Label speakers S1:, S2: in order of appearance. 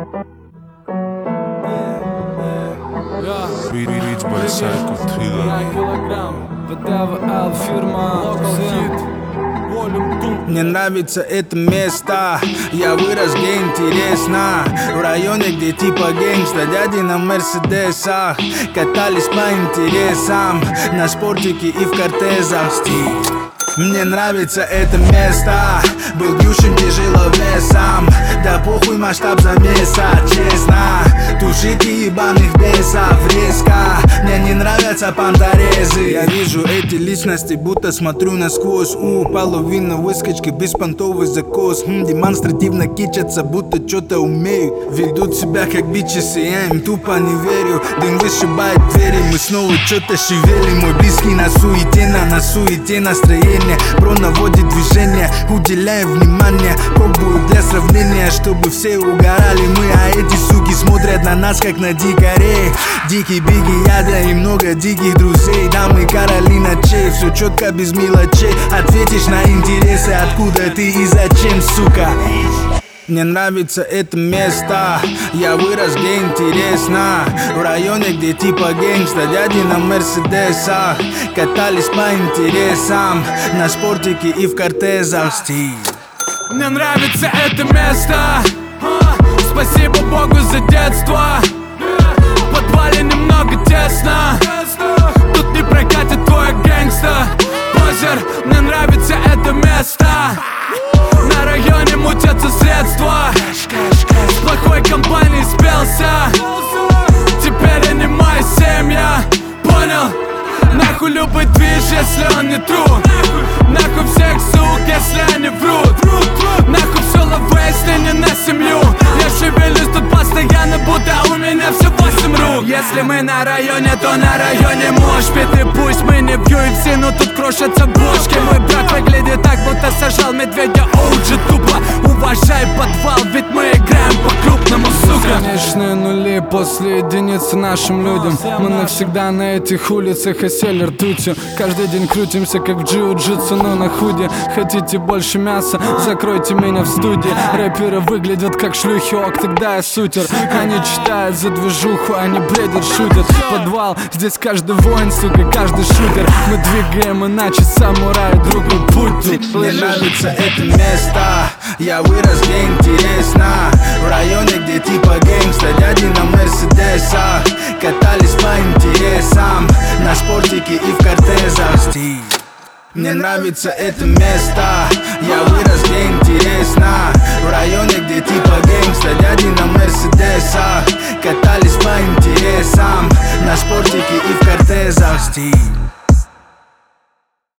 S1: Beats by Psycho Thriller.
S2: Мне нравится это место, я вырос, где интересно. В районе, где типа гэнгста, дяди на мерседесах катались по интересам, на спортике и в кортезах. Мне нравится это место, был бьющим тяжеловесом. Да похуй масштаб замеса, честно. Тушите ебаных бесов резко. Мне не нравятся понторезы. Я вижу эти личности, будто смотрю насквозь. Половина выскочки, беспонтовый закос. Демонстративно кичатся, будто что-то умеют. Ведут себя как бичесы, я им тупо не верю. Дым вышибает двери, мы снова что-то шевелим. Мой близкий на суете настроение. Бро наводит движение, уделяем внимание. Пробую для сравнения, чтобы все угорали мы. А эти суки смотрят на нас, как на дикарей. Дикий биги, ядра и много диких друзей. Дамы, короли ночей, все четко без мелочей. Ответишь на интересы, откуда ты и зачем, сука. Мне нравится это место, я вырос, где интересно. В районе, где типа гэнгста, дяди на мерседесах катались по интересам, на спортике и в кортезах.
S3: Мне нравится это место, спасибо Богу за детство. В подвале немного тесно, тут не прокатит твой гэнгста. Позер, мне нравится это место. На районе мутятся средства, с плохой компанией спелся. Теперь они моя семья, понял? Нахуй любой движ, если он не true. Нахуй всех сук, если они врут. Нахуй все лавы, если не на семью. Я шевелюсь тут постоянно, будто у меня все 8 рук. Если мы на районе, то на районе мошпит. И пусть мы не в UFC, но тут крошатся бошки. Мой брат выглядит так, будто сажал медведя OG. Тупо уважай подвал, ведь мы играем по-крупному, сука.
S4: Бесконечные нули после единицы нашим людям. Мы навсегда на этих улицах осели ртутью. Каждый день крутимся, как в джиу-джитсу, но на худе. Хотите больше мяса? Закройте меня в студии. Рэперы выглядят как шлюхи, ок, тогда я сутер. Они читают за движуху, они бредят, шутят. Подвал, здесь каждый воин, сука, каждый шутер. Мы двигаем иначе, самураи, другой путь тут.
S2: Мне нравится это место, я вырос, где интересно. В районе, где типа гэнгста, дяди на мерседесах катались по интересам, на спортике и в кортезах. Мне нравится это место, я вырос, где интересно. В районе, где типа гэнгста, дяди на мерседесах катались по интересам, на спортике и в кортезах.